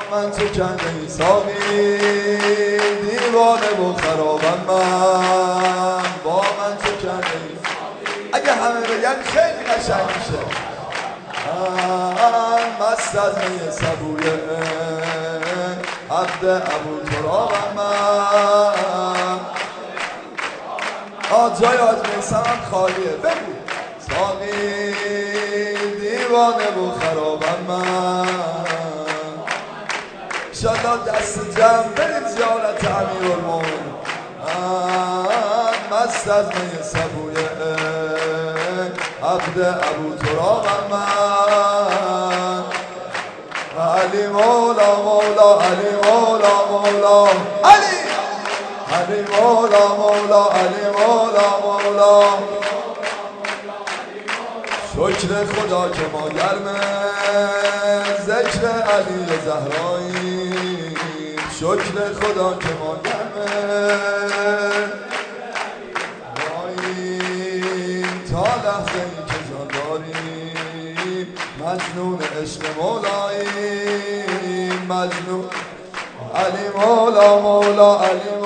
من تو کنده ای ساقی دیوانه و خرابم من با من تو کنده ای. اگه همه بگن خیلی قشنگ میشه. مست از می سبوی عبد ابو ترابم من. جای آج میسم هم خالیه. بگو ساقی دیوانه و خرابم من. انشالله دست جمع بریم زیارت امیرالمومنین. مست از می سبوی عبد ابو ترابم من. علی مولا مولا علی مولا مولا علی علی مولا مولا علی مولا مولا. شکر خدا که ما گرمه ذکر علی زهرایی. شکر خدا که ما گرمه تا لحظه ای که جان داریم مجنون عشق مولایی. مجنون علی مولا مولا علی